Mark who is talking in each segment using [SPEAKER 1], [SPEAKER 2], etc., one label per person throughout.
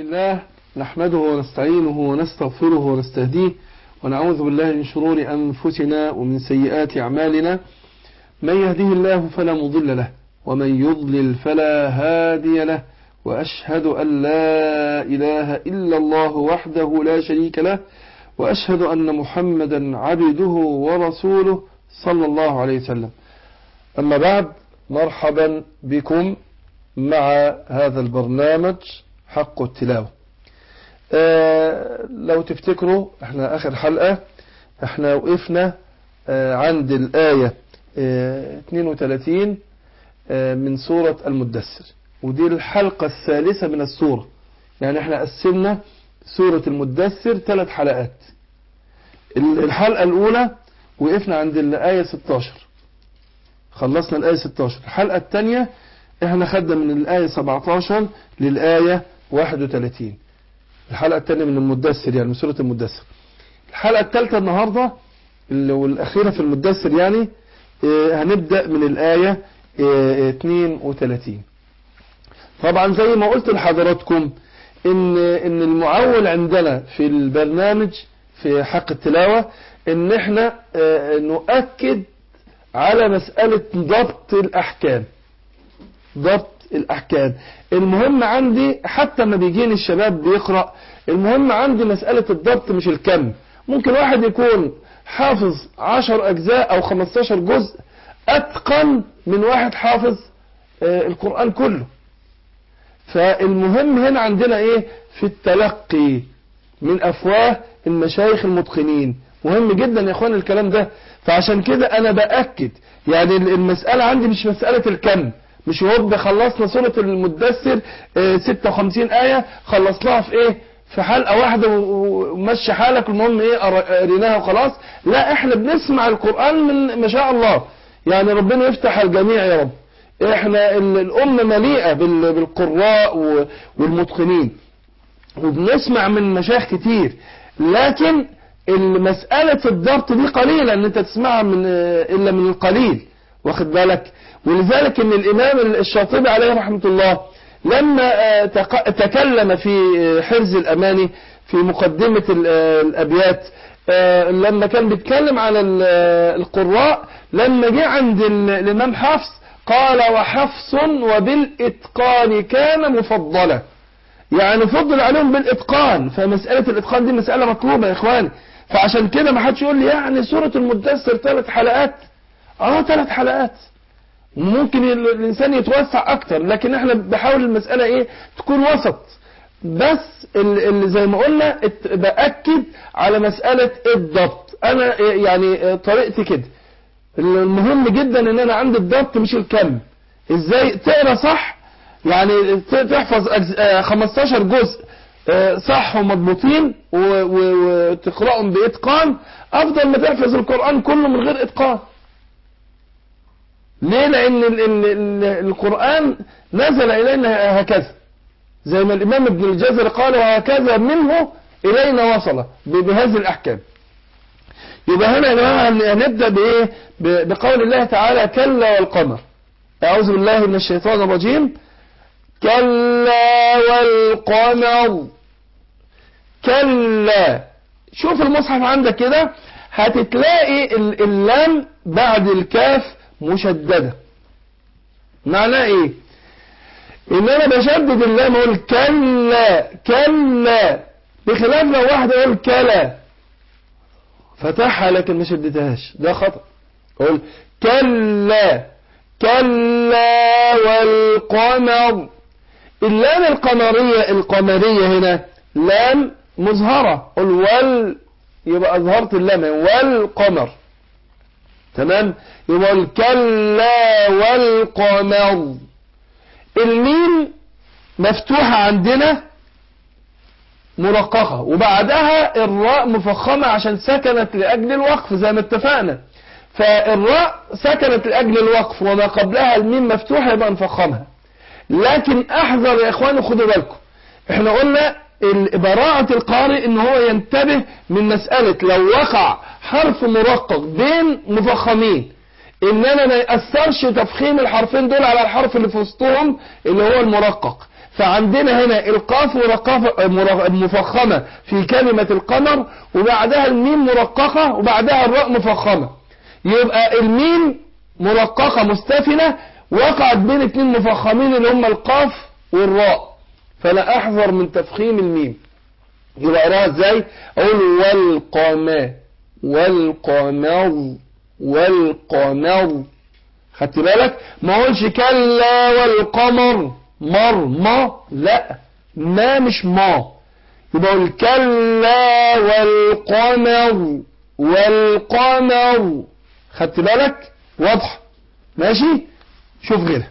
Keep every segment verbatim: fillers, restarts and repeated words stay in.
[SPEAKER 1] لله نحمده ونستعينه ونستغفره ونستهديه ونعوذ بالله من شرور أنفسنا ومن سيئات أعمالنا. من يهده الله فلا مضل له ومن يضلل فلا هادي له، وأشهد أن لا إله إلا الله وحده لا شريك له، وأشهد أن محمدا عبده ورسوله صلى الله عليه وسلم. أما بعد، مرحبا بكم مع هذا البرنامج حق التلاوة. آه لو تفتكروا احنا آخر حلقة احنا وقفنا آه عند الآية آه اثنين وثلاثين آه من سورة المدثر، ودي الحلقة الثالثة من السورة. يعني احنا قسمنا سورة المدثر ثلاث حلقات. الحلقة الأولى وقفنا عند الآية ستة عشر، خلصنا الآية ستة عشر. الحلقة الثانية احنا خدنا من الآية سبعة عشر للآية واحد وثلاثين، الحلقة الثانية من المدثر يعني من سورة المدثر. الحلقة الثالثة النهاردة والأخيرة في المدثر يعني اه هنبدأ من الآية اه اثنين وثلاثين. طبعا زي ما قلت لحضراتكم ان ان المعول عندنا في البرنامج في حق التلاوة ان احنا اه نؤكد على مسألة ضبط الأحكام. ضبط الأحكام المهم عندي، حتى ما بيجيني الشباب بيقرأ، المهم عندي مسألة الضبط مش الكم. ممكن واحد يكون حافظ عشر أجزاء أو خمستاشر جزء أتقن من واحد حافظ آه القرآن كله. فالمهم هنا عندنا إيه؟ في التلقي من أفواه المشايخ المتقنين. مهم جدا يا إخوان الكلام ده. فعشان كده أنا بأكد يعني المسألة عندي مش مسألة الكم، مش هوب خلصنا سورة المدثر ستة وخمسين آية خلصناها في ايه في حلقة واحدة ومشي حالك المهم ايه قريناها وخلاص. لا، احنا بنسمع القرآن من ما شاء الله، يعني ربنا يفتح الجميع يا رب. احنا الأمة مليئة بالقراء والمتقنين وبنسمع من مشايخ كتير، لكن المسألة الضبط دي قليلة ان انت تسمعها من الا من القليل، واخد بالك. ولذلك ان الامام الشاطبي عليه رحمة الله لما تكلم في حرز الاماني في مقدمة الابيات، لما كان بيتكلم على القراء، لما جه عند الامام حفص قال وحفص وبالاتقان كان مفضلا، يعني فضل عليهم بالاتقان. فمسألة الاتقان دي مسألة مطلوبة يا اخواني. فعشان كده ما حدش يقول لي يعني سورة المدثر ثلاث حلقات. اه ثلاث حلقات ممكن الانسان يتوسع اكتر، لكن احنا بحاول المسألة ايه تكون وسط. بس اللي زي ما قلنا بأكد على مسألة الضبط. انا يعني طريقتي كده، المهم جدا ان انا عندي الضبط مش الكم. ازاي تقرأ صح، يعني تحفظ خمستاشر جزء صح ومضبوطين وتقرأهم بإتقان افضل ما تحفظ القرآن كله من غير إتقان. ليه؟ لأن القرآن نزل إلينا هكذا، زي ما الإمام ابن الجزري قال وهكذا منه إلينا وصل بهذه الأحكام. يبقى هنا يا جماعة هنبدأ بإيه؟ بقول الله تعالى كلا والقمر. أعوذ بالله من الشيطان الرجيم. كلا والقمر. كلا، شوف المصحف عندك كده هتتلاقي اللام بعد الكاف مشددة. معناه ايه؟ ان انا بشدد اللام اقول كلا كلا، بخلاف لو واحد يقول كلا فتحها لكن ما شددهاش، ده خطأ. اقول كلا كلا والقمر. اللام القمرية القمرية هنا لام مظهرة، قل وال، يبقى اظهرت اللام والقمر، تمام. يبقى الكلا والقمر. الميم مفتوحة عندنا مرققة، وبعدها الراء مفخمة عشان سكنت لأجل الوقف زي ما اتفقنا. فالراء سكنت لأجل الوقف وما قبلها الميم مفتوحة يبقى نفخمها. لكن احذر يا اخواني، خدوا بالكم، احنا قلنا براءة القارئ ان هو ينتبه من مسألة لو وقع حرف مرقق بين مفخمين ان انا ما يأثرش تفخيم الحرفين دول على الحرف اللي في وسطهم اللي هو المرقق. فعندنا هنا القاف مفخمة في كلمة القمر، وبعدها الميم مرققة، وبعدها الراء مفخمة. يبقى الميم مرققة مستفنة وقعت بين اتنين مفخمين اللي هم القاف والراء، فلا احذر من تفخيم الميم. يبقى اقراها ازاي؟ اقول والقمر والقمر والقمر. خدت بالك؟ ما اقولش كلا والقمر مر ما، لا ما مش ما. يبقى اقول كلا والقمر والقمر. خدت بالك؟ واضح؟ ماشي. شوف غيرها.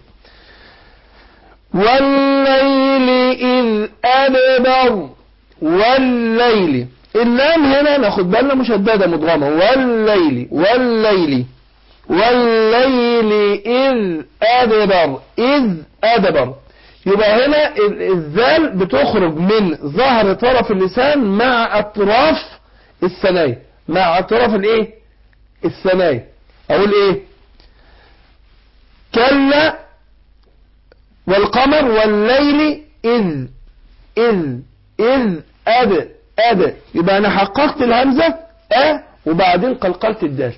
[SPEAKER 1] والليل إذ أدبر. والليل، اللام هنا ناخد بالنا مشددة مضغمة. والليل والليل والليل إذ أدبر. إذ أدبر. يبقى هنا الذال بتخرج من ظهر طرف اللسان مع أطراف الثنايا، مع أطراف الايه الثنايا. أقول إيه؟ كلا والقمر والليل إذ إذ إذ أد أد. يبقى أنا حققت الهمزة أ وبعدين قلقلت الدال.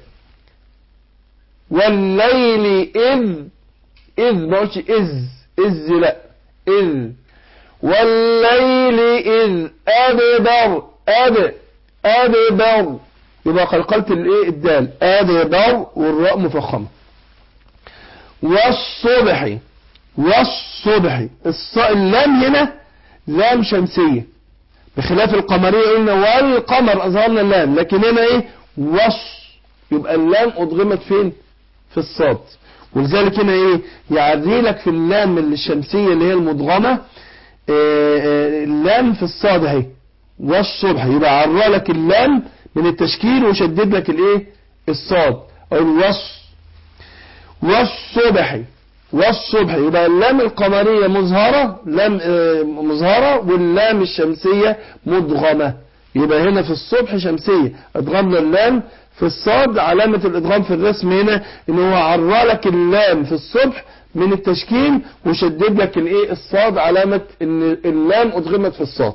[SPEAKER 1] والليل إذ إذ ما قلتش إذ إذ لا إذ. والليل إذ أدبر أد أدبر. يبقى قلقلت الإيه الدال أدبر والراء مفخمة. والصبح والصبح. اللام هنا لام شمسية بخلاف القمرية قلنا والقمر أظهرنا اللام، لكن هنا إيه وص. يبقى اللام أضغمت فين؟ في الصاد. ولذلك هنا إيه يعري لك في اللام الشمسية اللي هي المضغمة اللام في الصاد اهي والصبح. يبقى عرى لك اللام من التشكيل وشدد لك الإيه الصاد. أو الوص. والصبح والصبح. يبقى اللام القمرية مظهرة، لام مظهرة، واللام الشمسية مدغمة. يبقى هنا في الصبح شمسية ادغمنا اللام في الصاد. علامة الادغام في الرسم هنا ان هو عرى لك اللام في الصبح من التشكيل وشدد لك الايه الصاد، علامة ان اللام ادغمت في الصاد.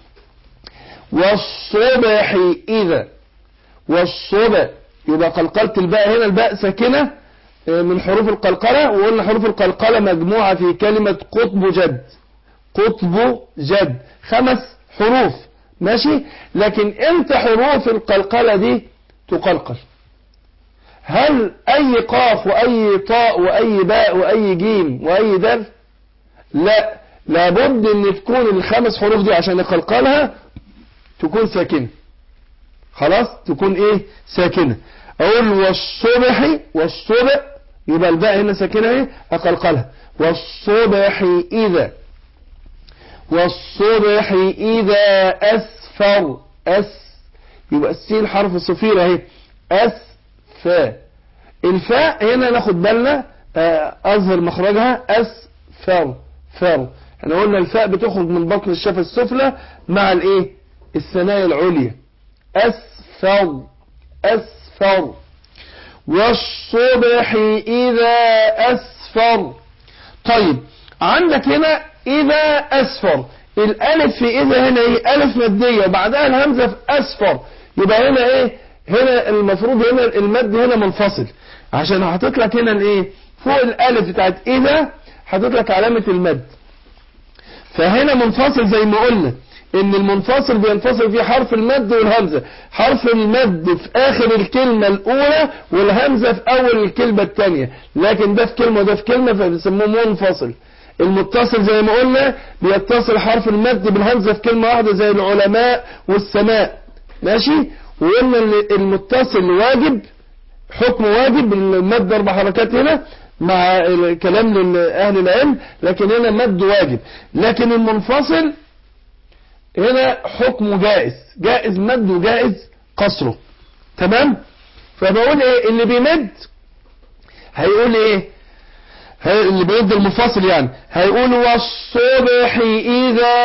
[SPEAKER 1] والصبح اذا. والصبح. يبقى قلقلت الباء هنا، الباء ساكنة من حروف القلقلة، وقلنا حروف القلقلة مجموعة في كلمة قطب جد. قطب جد خمس حروف ماشي. لكن امتى حروف القلقلة دي تقلقل؟ هل اي قاف واي طاء واي باء واي جيم واي دال؟ لا، لابد ان تكون الخمس حروف دي عشان يقلقلها تكون ساكنة. خلاص تكون ايه ساكنة. اقول والصبح. والصبح يبقى الباء هنا ساكنة ايه اقلقلها. والصبح اذا. والصبح اذا اسفر. اس. يبقى السين حرف صفير اهي. اسفا. الفاء هنا ناخد بالنا اظهر مخرجها اسفر. فر. احنا قلنا الفاء بتخرج من بطن الشفة السفلى مع الايه الثنايا العليا. اسفر. اسفر. والصبح إذا أسفر. طيب عندك هنا إذا أسفر، الألف في إذا هنا إيه ألف مادية وبعدها الهمزة في أسفر. يبقى هنا إيه هنا المفروض هنا المد هنا منفصل، عشان حاطط لك هنا الإيه فوق الألف بتاعت إذا حاطط لك علامة المد، فهنا منفصل زي ما قلنا ان المنفصل بينفصل فيه حرف المد والهمزة. حرف المد في اخر الكلمة الاولى والهمزة في اول الكلمة الثانية، لكن ده في كلمة وده في كلمة فبيسموه منفصل. المتصل زي ما قلنا بيتصل حرف المد بالهمزة في كلمة واحدة زي العلماء والسماء ماشي. وقلنا المتصل واجب، حكم واجب، المد اربع حركات هنا مع الكلام لأهل العلم، لكن هنا مد واجب. لكن المنفصل هنا حكمه جائز، جائز مد وجائز قصره. تمام. فبقول ايه اللي بيمد هيقول ايه اللي بيمد المنفصل يعني هيقول والصبح اذا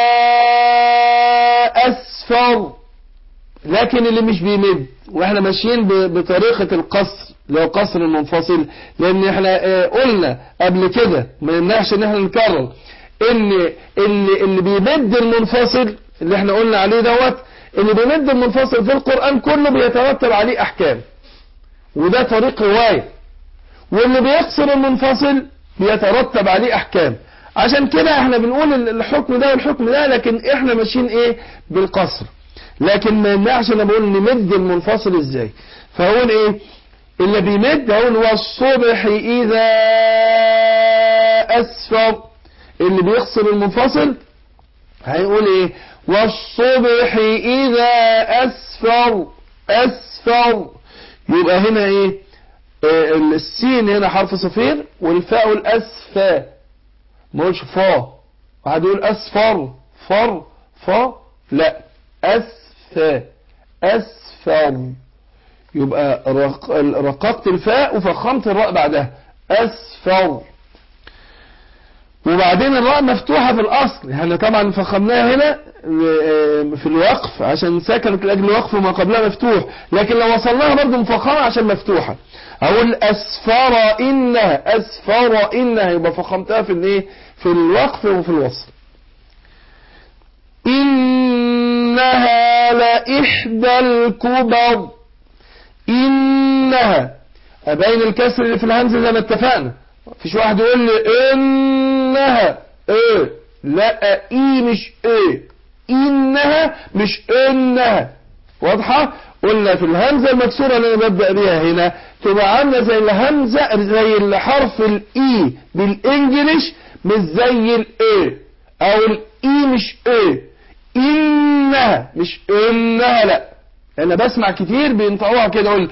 [SPEAKER 1] اسفر. لكن اللي مش بيمد واحنا ماشيين بطريقة القصر اللي هو قصر المنفصل، لان احنا قلنا قبل كده ما يمنعش ان احنا نكرر ان اللي, اللي بيمد المنفصل اللي احنا قلنا عليه دوت، اللي بيمد المنفصل في القرآن كله بيترتب عليه احكام، وده طريق رواية. واللي بيقصر المنفصل بيترتب عليه احكام. عشان كده احنا بنقول الحكم ده والحكم ده، لكن احنا ماشيين ايه بالقصر. لكن ما يمنعش انا بقول نمد المنفصل ازاي. فهقول ايه اللي بيمد؟ هقول والصبح اذا اسفر. اللي بيقصر المنفصل هيقول ايه؟ والصبح اذا اسفر. اسفر يبقى هنا ايه؟ اه السين هنا حرف صفير، والفاء الاسفا، ما قولش فا. واحد يقول اسفر فر فا، لا اسفا اسفر. يبقى رققت الفاء وفخمت الراء بعدها اسفر. وبعدين الراء مفتوحة في الأصل، احنا طبعا فخمناها هنا في الوقف عشان سكنت لأجل الوقف وما قبلها مفتوح، لكن لو وصلناها برضه مفخمة عشان مفتوحة. أقول أسفر إنها، أسفر إنها، يبقى فخمتها في الايه؟ في الوقف وفي الوصل. إنها لإحدى الكبر. إنها أبين الكسر اللي في الهمزة زي ما اتفقنا. مفيش واحد يقول لي إنها إيه، لا إي مش إيه، إنها مش إنها. واضحة؟ قلنا في الهمزة المكسورة اللي أنا ببدأ بيها هنا تبقى عاملة زي الهمزة، زي الحرف الإي بالإنجليش، مش زي الإيه، أو الإي مش إيه. إنها مش إنها، لا. أنا بسمع كتير بينطقوها كده، أقول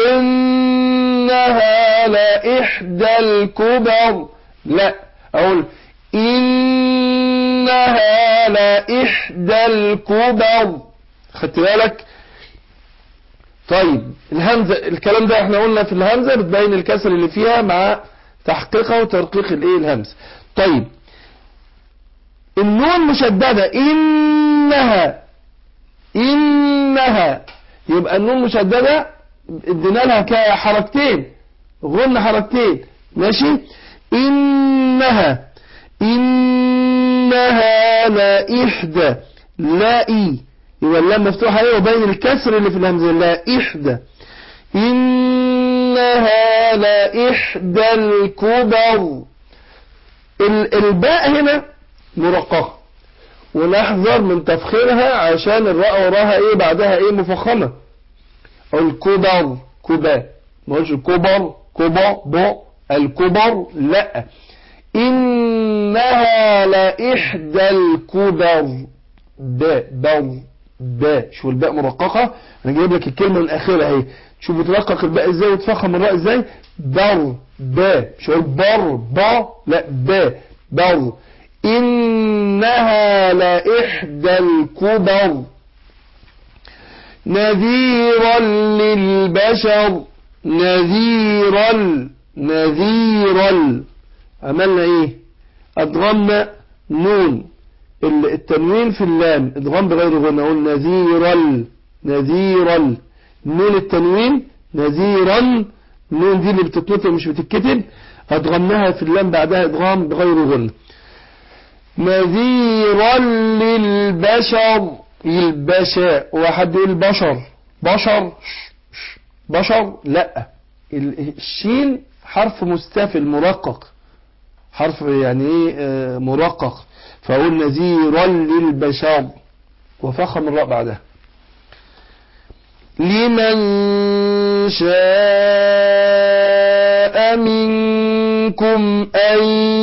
[SPEAKER 1] إنها لإحدى الكبر، لا، أقول إنها لإحدى الكبر. خدت بالك؟ طيب الهمزة، الكلام ده احنا قلنا في الهمزة بتبين الكسر اللي فيها مع تحقيقها وترقيق الايه الهمزة. طيب النون مشددة، إنها إنها، يبقى النون مشددة ادينا لها حركتين، غن حركتين، ماشي. إنها إنها لا إحدى، لا إي، يبقى اللام مفتوحة ايه وبين الكسر اللي في الهمزة، لا إحدى. إنها لا إحدى الكبر. الباء هنا مرققة، ونحذر من تفخيرها عشان الراء وراها ايه بعدها ايه مفخمة. الكبر كبا، ما قلتش الكبر كبا بو، الكبر لا. إنها لإحدى الكبر، باء بو باء. شوف الباء مرققة، انا جايب لك الكلمة من اخرها اهي. شوف بترقق الباء ازاي وتفخم الراء ازاي. بر باء، مش هقول بر با، لا باء بر. إنها لإحدى الكبر نذيرا للبشر. نذيرا نذيرا، عملنا ايه؟ ادغمنا نون التنوين في اللام، ادغام بغير غنى، نقول نذيرا نذيرا، نون التنوين نذيرا، نون دي اللي بتتنطق مش بتتكتب، ادغمناها في اللام بعدها ادغام بغير غنى. نذيرا للبشر، البشر. واحد يقول بشر بشر بشر، لا، الشين حرف مستفل مرقق، حرف يعني ايه مرقق، فأقول نذيرا للبشر وفخم الراء بعدها. لمن شاء منكم أن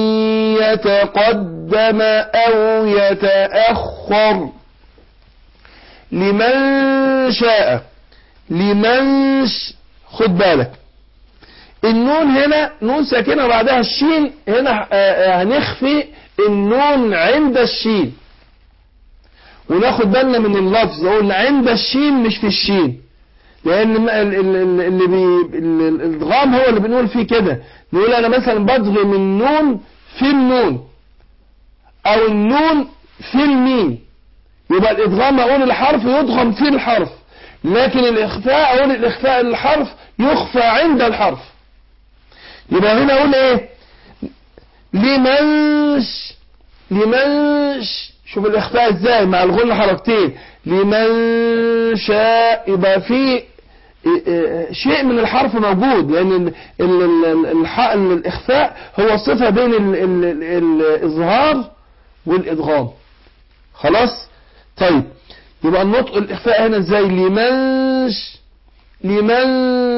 [SPEAKER 1] يتقدم أو يتأخر. لمن شاء، لمن ش... خد بالك النون هنا نون ساكنة بعدها الشين، هنا هنخفي النون عند الشين وناخد بالنا من اللفظ، اقول عند الشين مش في الشين، لان اللي بي الادغام هو اللي بنقول فيه كده، نقول انا مثلا بضغم النون في النون او النون في الميم، يبقى الادغام اقول الحرف يضغم في الحرف، لكن الاخفاء اقول الاخفاء الحرف يخفى عند الحرف. يبقى هنا اقول ايه؟ لمن لمن ش... شوف الإخفاء ازاي مع الغنة حركتين، لمن شاء، يبقى في شيء من الحرف موجود، لأن الإخفاء هو صفة بين الإظهار والإدغام. خلاص. طيب يبقى النطق الإخفاء هنا ازاي؟ لمن ش... لمن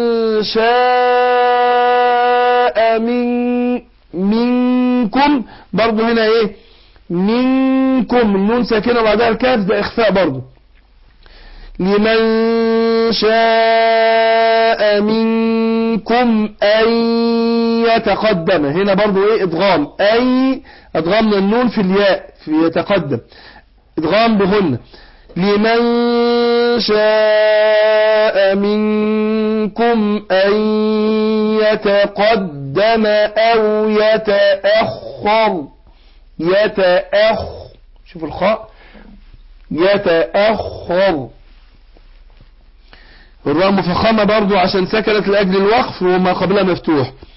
[SPEAKER 1] شاء من منكم، برضو هنا ايه؟ منكم، النون ساكنة وبعدها الكاف، ده إخفاء برضو. لمن شاء منكم أن يتقدم، هنا برضو ايه؟ إدغام، أي أدغام النون في الياء في يتقدم، إدغام بهن. لمن شاء منكم أن يتقدم أو يتأخر، يتأخر، شوف الخاء، يتأخر. الراء مفخمة برضو عشان سكنت لأجل الوقف وما قبلها مفتوح.